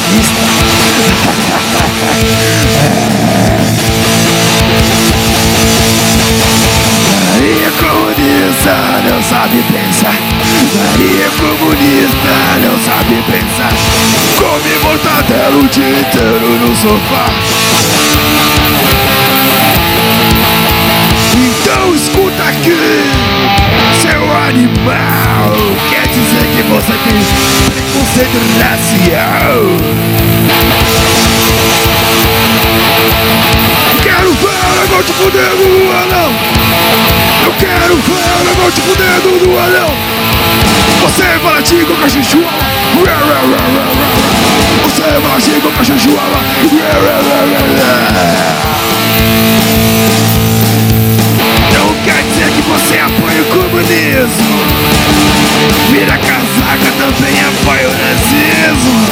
comunista. Maria comunista não sabe pensar. Maria comunista não sabe pensar. Come mortadela o dia inteiro no sofá. Então escuta aqui, seu animal. Quer dizer que você tem preconceito racial? Quero ver o negócio de fudendo no anão. Eu quero ver o negócio de fudendo no anão. Você é baratinho com a chuchuá. Você é baratinho com a chuchuá. Não quer dizer que você apoia o comunismo. Vira casaca, também apoia o nazismo.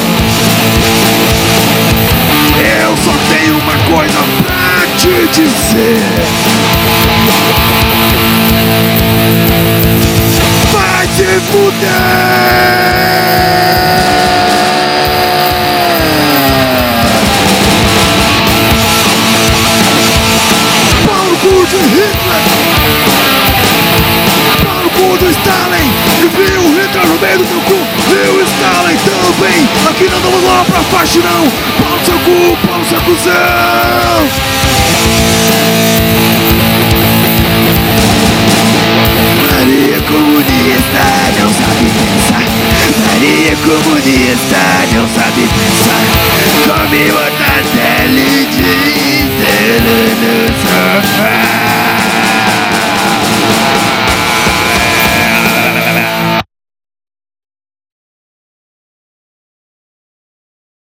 Eu só tenho uma coisa pra te dizer. Vai se fuder! Pau no cu de Hitler! Pau no cu do Stalin! E vi o Hitler no meio do teu cu! E o Stalin também! Aqui não damos bola pra faixa não! Pau no seu cu, pau no seu cuzão!